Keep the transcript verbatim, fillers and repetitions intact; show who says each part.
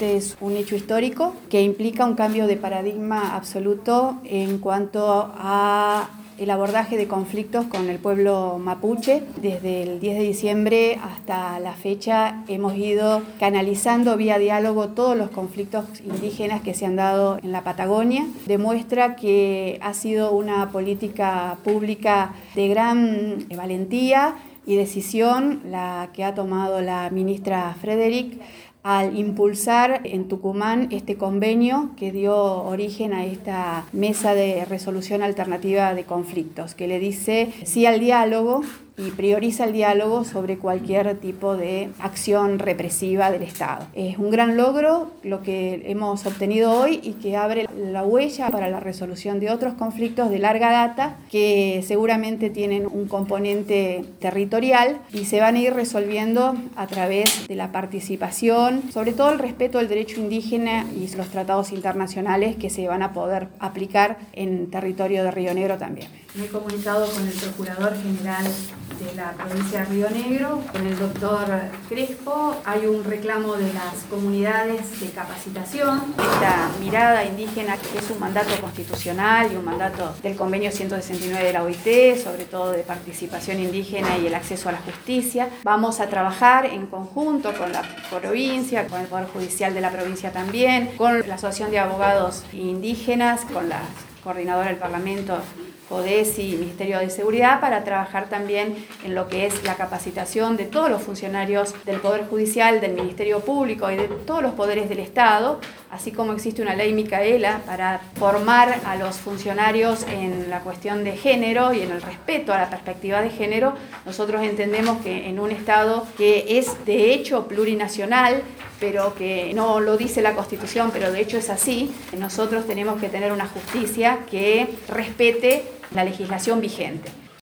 Speaker 1: Este es un hecho histórico que implica un cambio de paradigma absoluto en cuanto a el abordaje de conflictos con el pueblo mapuche. Desde el diez de diciembre hasta la fecha hemos ido canalizando vía diálogo todos los conflictos indígenas que se han dado en la Patagonia. Demuestra que ha sido una política pública de gran valentía y decisión la que ha tomado la ministra Frederick al impulsar en Tucumán este convenio que dio origen a esta mesa de resolución alternativa de conflictos, que le dice sí al diálogo y prioriza el diálogo sobre cualquier tipo de acción represiva del Estado. Es un gran logro lo que hemos obtenido hoy y que abre la huella para la resolución de otros conflictos de larga data que seguramente tienen un componente territorial y se van a ir resolviendo a través de la participación, sobre todo el respeto al derecho indígena y los tratados internacionales que se van a poder aplicar en territorio de Río Negro también. Me he comunicado con el Procurador General de la provincia de Río Negro, con el doctor Crespo. Hay un reclamo de las comunidades de capacitación, esta mirada indígena que es un mandato constitucional y un mandato del convenio ciento sesenta y nueve de la O I T, sobre todo de participación indígena y el acceso a la justicia. Vamos a trabajar en conjunto con la provincia, con el Poder Judicial de la provincia también, con la Asociación de Abogados Indígenas, con la coordinadora del Parlamento, CODESI y Ministerio de Seguridad, para trabajar también en lo que es la capacitación de todos los funcionarios del Poder Judicial, del Ministerio Público y de todos los poderes del Estado, así como existe una ley Micaela para formar a los funcionarios en la cuestión de género y en el respeto a la perspectiva de género. Nosotros entendemos que en un Estado que es de hecho plurinacional, pero que no lo dice la Constitución, pero de hecho es así, nosotros tenemos que tener una justicia que respete la legislación vigente.